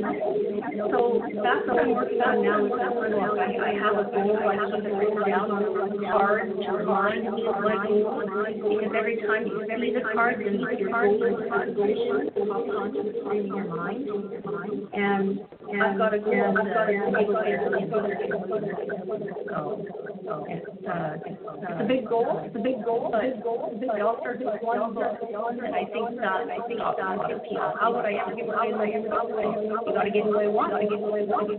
So that's what I'm working on now. Is that book. I, I have a goal. I have it written down on a card to remind me of my goal. Because every time you see the cards and your goals and vision pop onto the screen in your mind, and and I've got a goal. I've got a goal. So it's uh, it's a big goal. It's a big goal. But it all starts with one book, and I think that I think that a lot of people. How would I ever give away my book? You got to give away one. You got to give away one.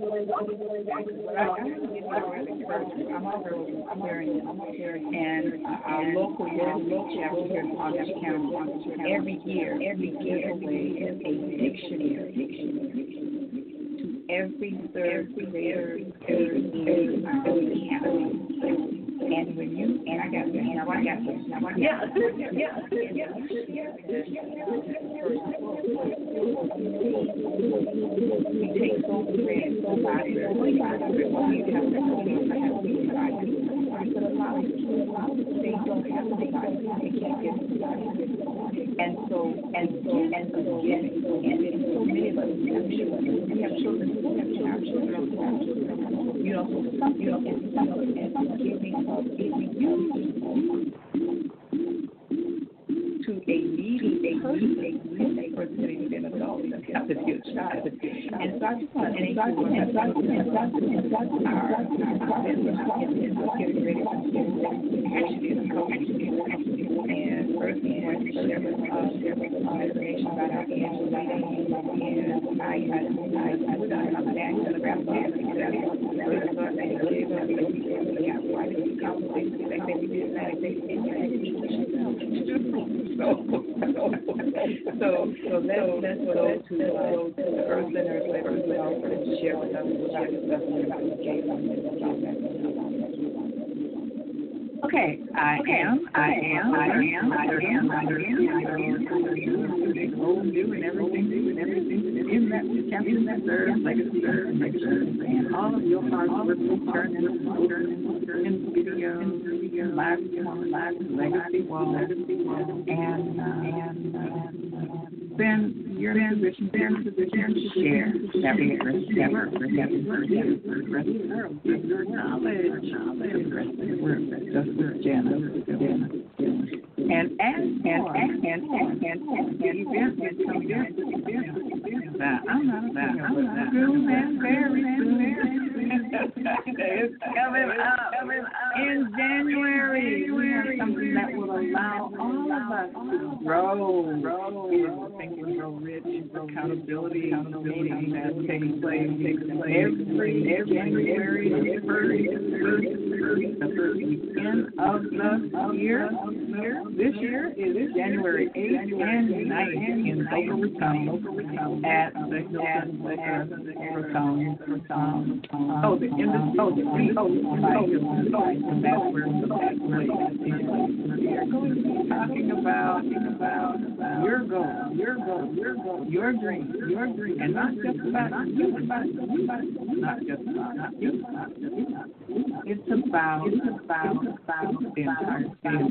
I'm hearing, and our local local chapter here in Palm Beach County every year, every gives away a dictionary to every third grader, third grade county. And when you and I got this, now I got this, now I got yeah, this. yeah, yeah, we take so grand, so body, so body, we have to we have to but a lot of they don't have the body, they can't get the body. And so, and so, and so, and so, and so many of us have children, we have children, we have children, we have children, you know, so some, you know, it's something as giving of giving you to a needy, a needy, a needy person that is an adult. It's a good shot. It's a good shot. And so I just want to thank you. And so I just want to thank you. And so I just want to thank you. Getting ready to actually and first we want to share with us information about our annual meeting. And I had I had done a back to the wrap up together. First of all, thank you. Yeah, why did you come? Like they did that. They So, so let's let's go to go to the first letter. Let's go to share with us about about the game. Okay, I am, I am, I am, I am, I am, doing everything, doing everything in that champion that serves, like it serves, like it serves, and all of your hard work will turn into video, video, live, live, legacy wall, and, and, then you're in a position, they're in a position to share that we work, that work, that work, that work, your knowledge, knowledge, the rest of the work, just with Jana, Jana. And as, and, and, and, and, and, and, event, and some event, that I'm not, that I'm not doing that very soon. It's coming up in January. We have something that will allow all of us to grow, grow, in Thinking Grow Rich, accountability, meeting that takes place every January, the first weekend of the year. This year is January eighth and ninth in Boca Raton at the Hilton Raton. Oh, the in the oh the oh and that's where that place is. We are going to be talking about about your goal, your goal, your goal, your dream, your dream, and not just about you, about not just about not you, not just about. It's about it's about about the entire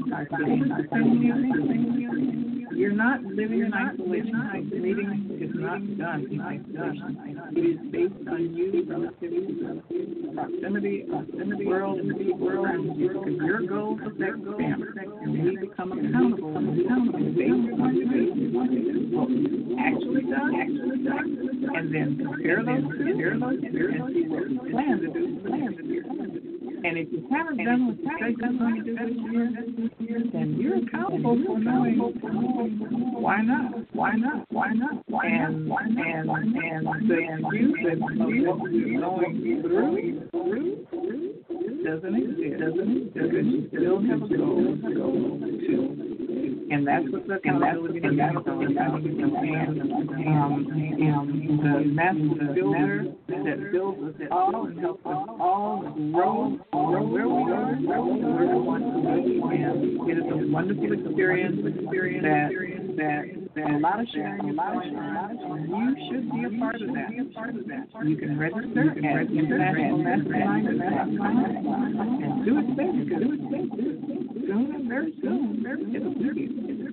thing. You're not living in isolation. Isolating is not done in isolation. It is based on you relativity, proximity, proximity, world, and the world around you. Because your goals affect them, and they become accountable. Accountable based on what you actually done, actually done, and then compare those, compare those, and see what you plan to do, plan to do. And if you haven't done what you say you're going to do this year, then you're accountable for knowing why not, why not, why not, why not, and and and the excuse of what you're going through, through doesn't exist, doesn't exist, because you still have a goal to go to. And that's what the accountability is about. And um, the master builder that builds us all and helps us all grow from where we are, where we want to be. And it is a wonderful experience, experience that that that a lot of sharing, a lot of sharing. You should be a part of that. You can register at international mastermind and do it safe. Do it safe. Soon, very soon, very soon.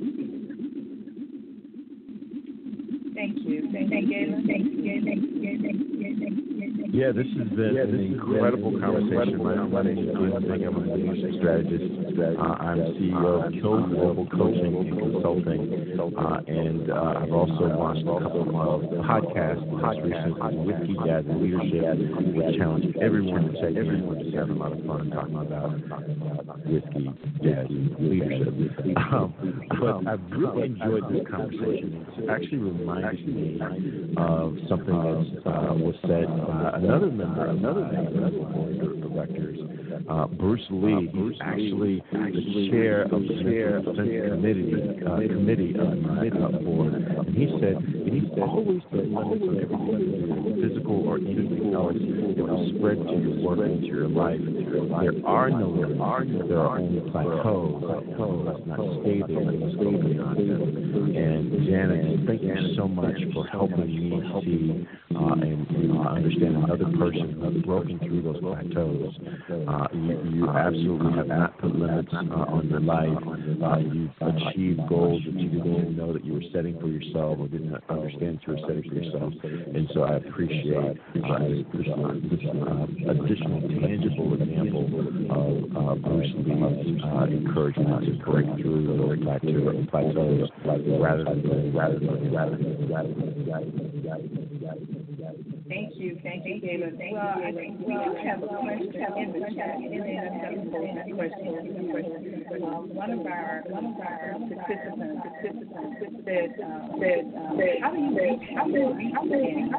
Thank you. Thank you, Galen. Thank you, Galen. Thank you, Thank you, Yeah, this has been yeah, an incredible conversation. My name is Glenn. I'm a leadership strategist. Uh, I'm C E O of Kill Global Coaching and Consulting, uh, and uh, I've also launched a couple of podcasts most recently, Whiskey Dad Leadership, which challenge everyone to take everyone to have a lot of fun talking about Whiskey Dad Leadership. Um, but I've really enjoyed this conversation. It actually reminds me of something that uh, was said by another member, another member of the board of directors, uh, Bruce Lee, who's actually the chair of the chair of the committee, uh, committee of the uh, board. And he said, he's always been limits on everything, physical or anything else that will spread to your work and to your life. There are no limits. There are only plateaus. Plateaus. Let's not stay there. Let's go beyond them. And Janet, thank you so much for helping me see uh, and, and uh, understand another person who's broken through those plateaus. Uh, you, you absolutely have not put limits uh, on your life. Uh, you've achieved goals that you didn't even know that you were setting for yourself or didn't understand you were setting for yourself. And so I appreciate uh, this, this, this uh, additional tangible example of uh, Bruce Lee's uh, encouragement to break through those plateaus rather than rather than rather than rather than rather than Thank you, thank you, Gayla. Well, I think we do have a question in the chat, and then I'm going to pose that question. Um, one of our one of our participants participants said uh, said uh, how do you reach how do you reach and uh,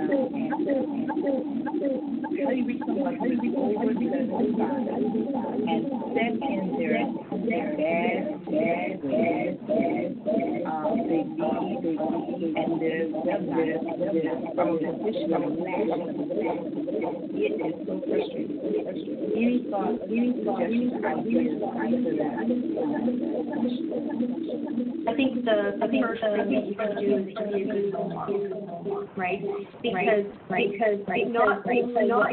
how do you reach someone who is over seventy-five and set in their their bad bad bad bad um they need they need and live and live and live from a position of it is so frustrating. Any thought, any suggestions after that? I think the, the first thing that you can do is to give yourself, right? Because right. because right. not only not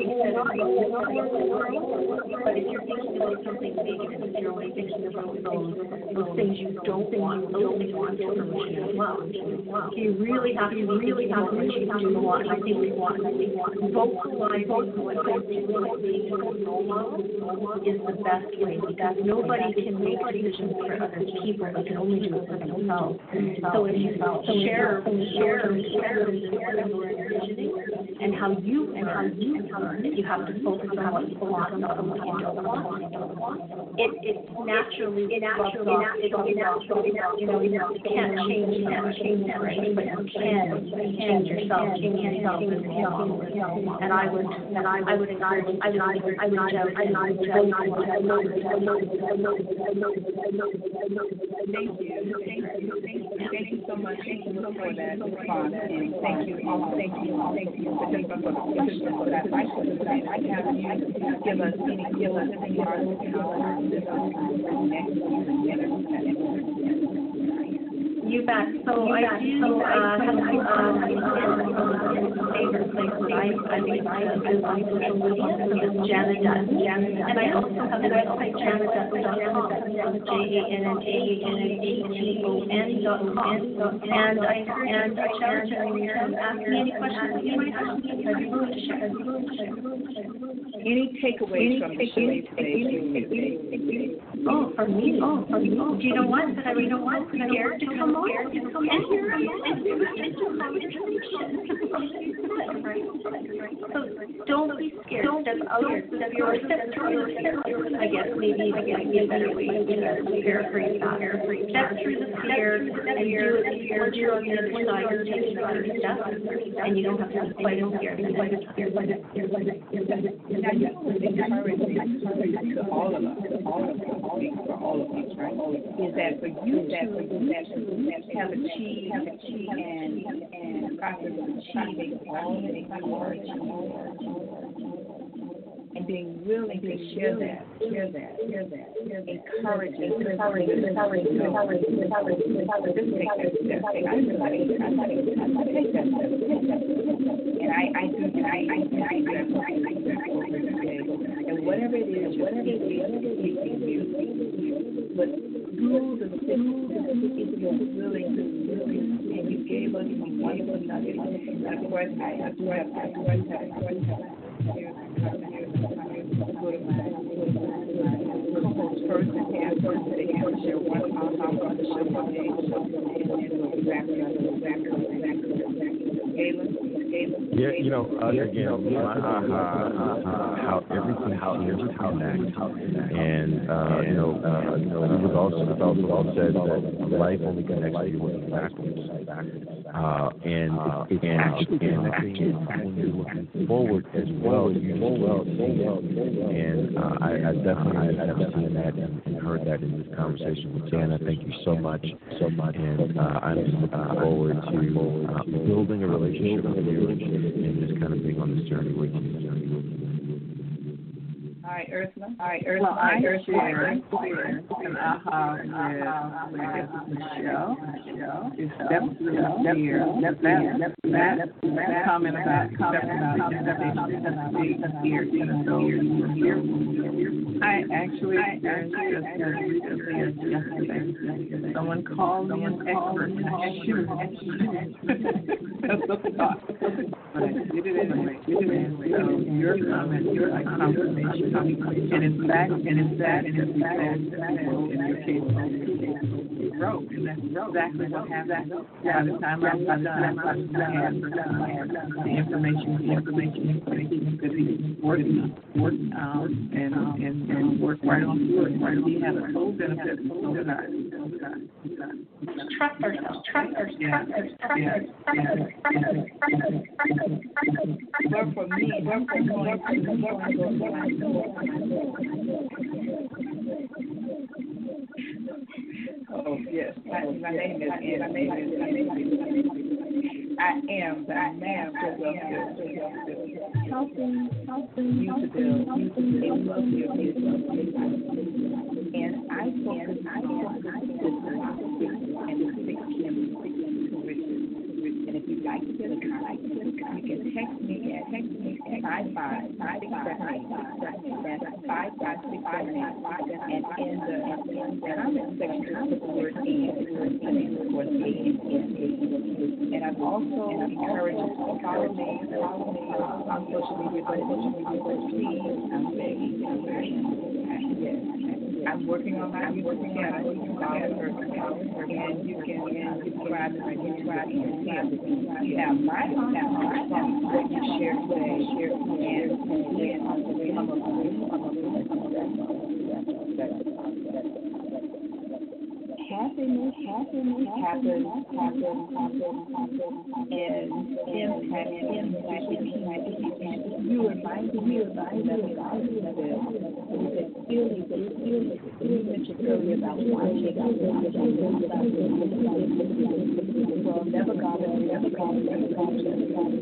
but if you're thinking about something negative, if you're only thinking about those those things you don't want, those things want information as well. So you really have to really have to what you do want, I think we want, I think want. Vocalizing what you want being a role model is the best way because nobody can make decisions for other people. They can only do it for themselves. So if you share, share, share visioning and how you and how you that you have to focus on what you want, not on what you don't want. It it naturally it naturally it naturally you know you can't change you can't change that right, but you can change yourself, change yourself as well. And I would and I I would encourage I would I would I would I would Thank you. Thank you. Thank you so much. Thank you for that response. And thank you. Thank you. Thank you for that. I have you give us any give us any You bet. So I do uh, have a um, favorite place that I I think I am on social media is Jana Dutt. And I also have a website jana dutt dot com, J A N N A N N A T O N dot com. And I encourage you to reach out and ask me any questions that you might have. I'd be willing to share. Any takeaways from the show today? Oh, for me. Oh, for me. Do you know what? That I was so scared to come on. And here I am. So don't be scared. Step out of your step through. I guess maybe I guess be a better way to paraphrase that. Step through the fear and do it once you're on the other side. You're taking the other step, and you don't have to fight it scared. Now you encourage to all of us, all of us, for all of us, right? Is that for you that for you that have achieved, have achieved, and and process of achieving all that you are achieving, and being willing to share that, share that, share that, encouraging, encouraging, encouraging, encouraging, encouraging, just take that step. I really, I take that step, and I, I do, I, I, I, I, and whatever it is, whatever it is, but through the through the you're willing to willing, and you gave us some wonderful nuggets. And of course, I, of course, of course, of course, go to my co-host first and ask first so they can share one aha from the show today, and then we'll wrap it up, wrap it up, wrap it up. Gayla. Yeah, you know, uh, again, my aha, how everything changed how that, and uh, you know, uh, you know, it was also it was also said that life only connects you with backwards, uh, and it's actually connecting when you're looking forward as well. You well, and uh, I, I definitely have seen that and heard that in this conversation with Jana. Thank you so much, so much, and uh, I'm just looking forward to uh, building a relationship with you. And just kind of being on this journey with you. All right, Ursula. All right, Ursula. Well, I share an aha with Michelle. Is step through fear. That that comment about stepping fear to go. I actually experienced this yesterday. Someone called me an expert. That's the thought. But I did it anyway. So your comment, your confirmation. And in fact, and in fact, and in fact, and in fact, in your case, wrote, and that's exactly what happened. By the time I was done, I had the information, the information, information could be working, work, um, and and and work right on the work. Right, we have a full benefit, full benefit. Trust ourselves. Trust ourselves. Trust ourselves. Trust ourselves. But for me, but for me, oh yes, my, my name is Ann. My name is Ann. I am the master of helping, helping you to build a wealthier business. And I focus on philosophy and the six keys to riches. And if you'd like to get a copy, you can text me at text me at five five five six seven eight. That's five five six seven eight. And in the comment section, put the word "and" for the A and N. And I've also encouraged you to follow me on social media, but please, I'm begging, I'm begging. I'm working on my YouTube channel, and you can subscribe to my YouTube channel. Yeah, my channel, what you share today, share and then come happiness, happiness, happens, happens, happens, and impact, impact, impact. You remind me of that. You mentioned earlier about watching. Well, never got it, never got it, never got it, never got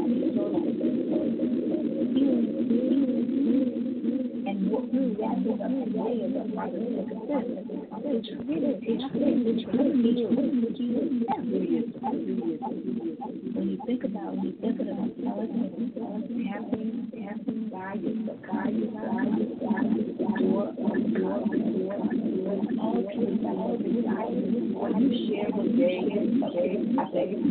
it. And what we wrapped up today is a part of the success. It's really, it's really, it's really, it's really, when you think about, when you think about intelligence, happening, happening, values, the values, values, values, door, door, door, all true values, what you share with Jay, I think it's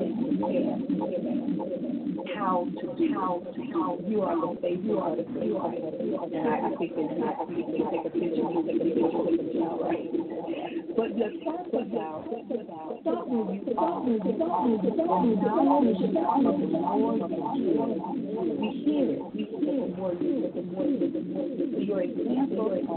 really how to do, how, how you are the face, you are the face, and I, I think it's not, I think you take a picture, you take a picture, take a picture, right? But the thought about, start where you are, the knowledge of the more you we hear it, we hear the more you, the more you, the more you, your example of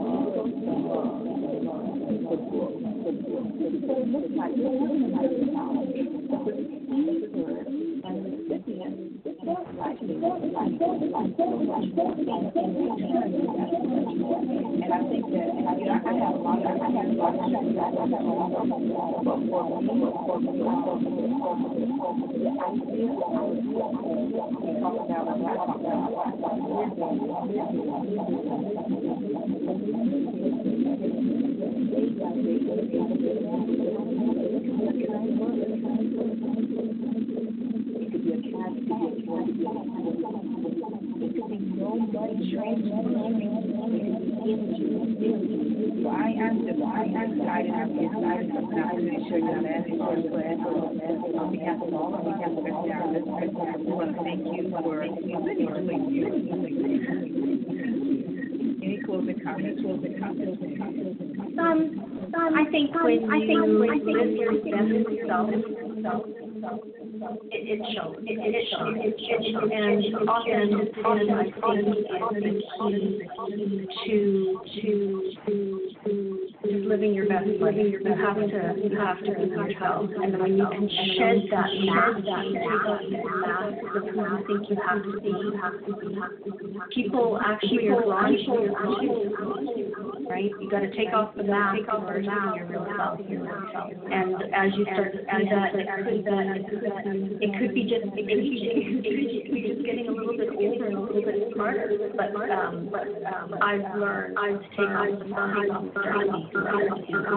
the book, the book, so it looks like, it looks like the knowledge, but the speaker and the recipient like, like, like, so much more in return, and I think that, and I, you know, I have a lot of, I have a lot of, I have a lot of, but for me, for me, for me, for me, the idea of we talk about, I talk about, it could be a cat, it could be a toy, it could be no money, strange money, so I am the I am excited, I'm excited, I'm not really sure you're managing your class, on behalf of all of us, on behalf of our listeners, we want to thank you for really doing you. Any closing comments, closing comments, Um, I think when I think you live your best self, it, it shows. It, it shows. It, it shows. And authenticity, I think, is the key to to to just living your best life. You have to you have to be yourself, and when you can shed that mask, that mask of who you think you have to be, you have to be. People actually are drawn to you, right? You got to take off the mask in order to be your real self. And as you start to see that, it could be, it could be just it could be, it could be just getting a little bit older and a little bit smarter. But um, but um, I've learned to take off the mask off the journey. Thank you,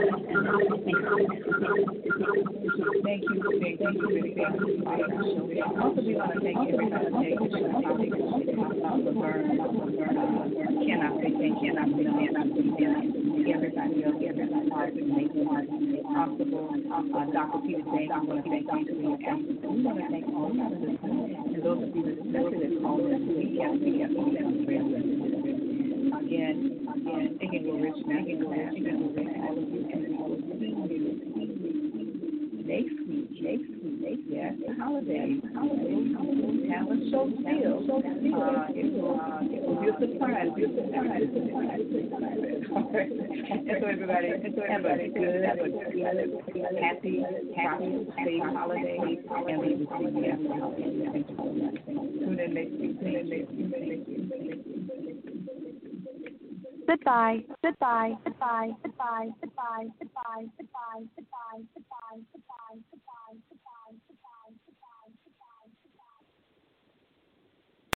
thank you, thank you. Also, we want to thank everybody for taking the topic about Laverne. Cannot say thank you, cannot say cannot say thank you. Everybody else, everybody else is making it possible. Uh, Doctor Peter James, I want to thank you for your efforts. We want to thank all of our listeners and those of you especially that called us week after week after week after week. again, again, it can go rich now, it can go rich, it can go rich, all of you, and all of you. Next week, next week, next yes, the holidays, holidays, have a show still. Uh, it will, uh, it will be a surprise, be a surprise. And so everybody, and so everybody, good, have a good, happy, happy, safe holiday, and we will see you after the holiday. Tune in next week, tune in next week, tune in next week. Goodbye, goodbye, goodbye, goodbye, goodbye, goodbye, goodbye, goodbye, goodbye, goodbye, goodbye, goodbye, goodbye, goodbye.